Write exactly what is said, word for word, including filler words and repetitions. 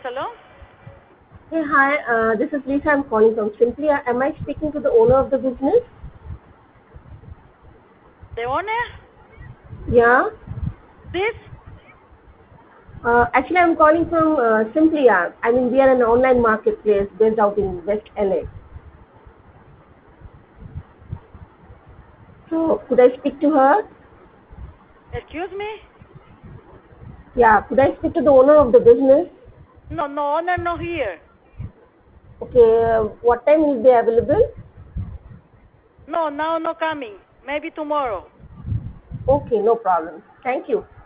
hello? Hey, hi. Uh, this is Lisa. I'm calling from Simply. Uh, Am I speaking to the owner of the business? The owner? Yeah. This? Uh, actually, I'm calling from uh, Simply. Uh, I mean, we are an online marketplace based out in West L A. So, could I speak to her? Excuse me? Yeah. Could I speak to the owner of the business? No, no, owner not here. Okay. Uh, what time will be available? No, now no coming. Maybe tomorrow. Okay, no problem. Thank you.